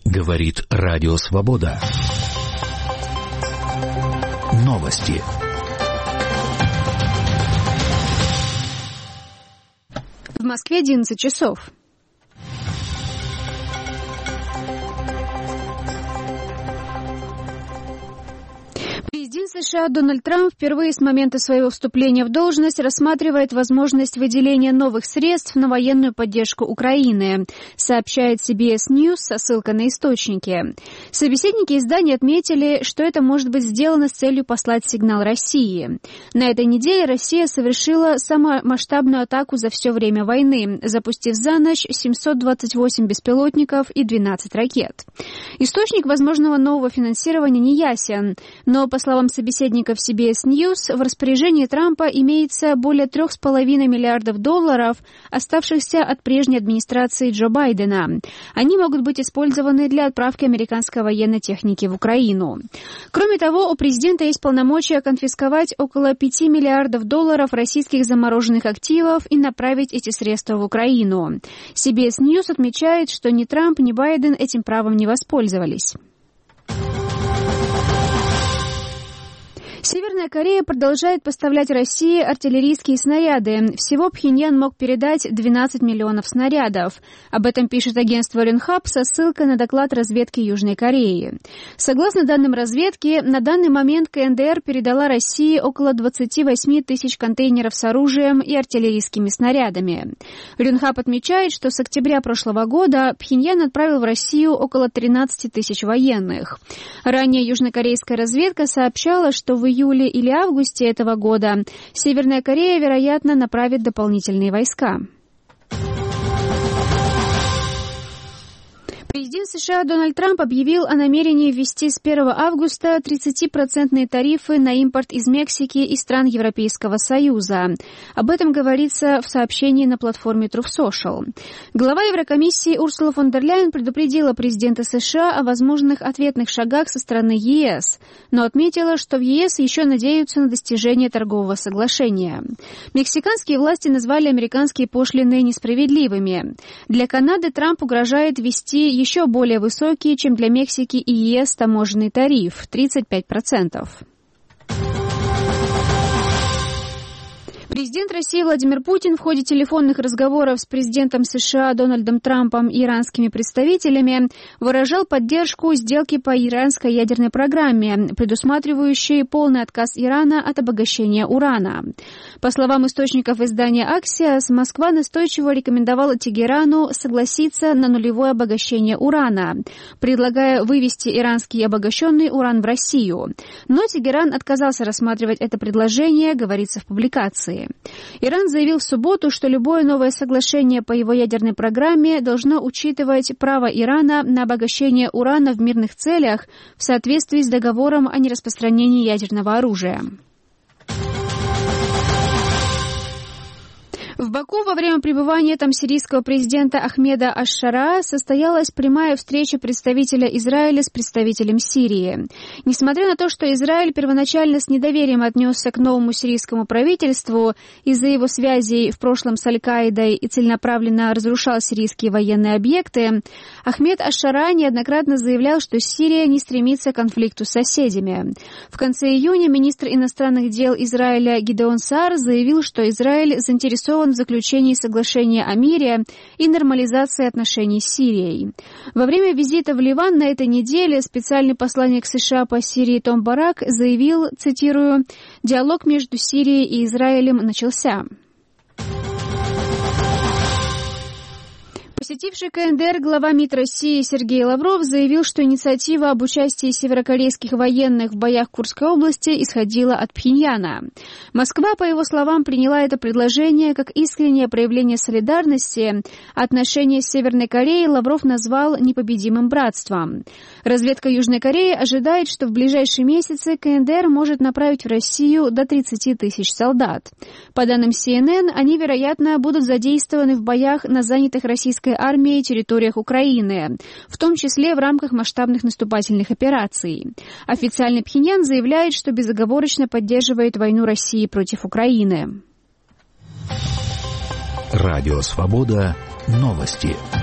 Говорит Радио Свобода. Новости. В Москве 11 часов. Президент США Дональд Трамп впервые с момента своего вступления в должность рассматривает возможность выделения новых средств на военную поддержку Украины, сообщает CBS News со ссылкой на источники. Собеседники издания отметили, что это может быть сделано с целью послать сигнал России. На этой неделе Россия совершила самую масштабную атаку за все время войны, запустив за ночь 728 беспилотников и 12 ракет. Источник возможного нового финансирования не ясен, но, по словам собеседников CBS News, в распоряжении Трампа имеется более $3,5 миллиардов, оставшихся от прежней администрации Джо Байдена. Они могут быть использованы для отправки американской военной техники в Украину. Кроме того, у президента есть полномочия конфисковать около $5 миллиардов российских замороженных активов и направить эти средства в Украину. CBS News отмечает, что ни Трамп, ни Байден этим правом не воспользовались. Северная Корея продолжает поставлять России артиллерийские снаряды. Всего Пхеньян мог передать 12 миллионов снарядов. Об этом пишет агентство Yonhap со ссылкой на доклад разведки Южной Кореи. Согласно данным разведки, на данный момент КНДР передала России около 28 тысяч контейнеров с оружием и артиллерийскими снарядами. Yonhap отмечает, что с октября прошлого года Пхеньян отправил в Россию около 13 тысяч военных. Ранее южнокорейская разведка сообщала, что в июле или августе этого года Северная Корея, вероятно, направит дополнительные войска. Президент США Дональд Трамп объявил о намерении ввести с 1 августа 30% тарифы на импорт из Мексики и стран Европейского Союза. Об этом говорится в сообщении на платформе Truth Social. Глава Еврокомиссии Урсула фон дер Ляйен предупредила президента США о возможных ответных шагах со стороны ЕС, но отметила, что в ЕС еще надеются на достижение торгового соглашения. Мексиканские власти назвали американские пошлины несправедливыми. Для Канады Трамп угрожает ввести еще более высокий, чем для Мексики и ЕС, таможенный тариф – 35%. Президент России Владимир Путин в ходе телефонных разговоров с президентом США Дональдом Трампом и иранскими представителями выражал поддержку сделки по иранской ядерной программе, предусматривающей полный отказ Ирана от обогащения урана. По словам источников издания Axios, Москва настойчиво рекомендовала Тегерану согласиться на нулевое обогащение урана, предлагая вывести иранский обогащенный уран в Россию. Но Тегеран отказался рассматривать это предложение, говорится в публикации. Иран заявил в субботу, что любое новое соглашение по его ядерной программе должно учитывать право Ирана на обогащение урана в мирных целях в соответствии с договором о нераспространении ядерного оружия. В Баку во время пребывания там сирийского президента Ахмеда Аш-Шараа состоялась прямая встреча представителя Израиля с представителем Сирии. Несмотря на то, что Израиль первоначально с недоверием отнесся к новому сирийскому правительству из-за его связей в прошлом с Аль-Каидой и целенаправленно разрушал сирийские военные объекты, Ахмед Аш-Шараа неоднократно заявлял, что Сирия не стремится к конфликту с соседями. В конце июня министр иностранных дел Израиля Гидеон Саар заявил, что Израиль заинтересован в заключении соглашения о мире и нормализации отношений с Сирией. Во время визита в Ливан на этой неделе специальный посланник США по Сирии Том Барак заявил, цитирую, «Диалог между Сирией и Израилем начался». Посетивший КНДР глава МИД России Сергей Лавров заявил, что инициатива об участии северокорейских военных в боях в Курской области исходила от Пхеньяна. Москва, по его словам, приняла это предложение как искреннее проявление солидарности. Отношения с Северной Кореей Лавров назвал непобедимым братством. Разведка Южной Кореи ожидает, что в ближайшие месяцы КНДР может направить в Россию до 30 тысяч солдат. По данным CNN, они, вероятно, будут задействованы в боях на занятых российской армией и территориях Украины, в том числе в рамках масштабных наступательных операций. Официальный Пхеньян заявляет, что безоговорочно поддерживает войну России против Украины. Радио Свобода. Новости.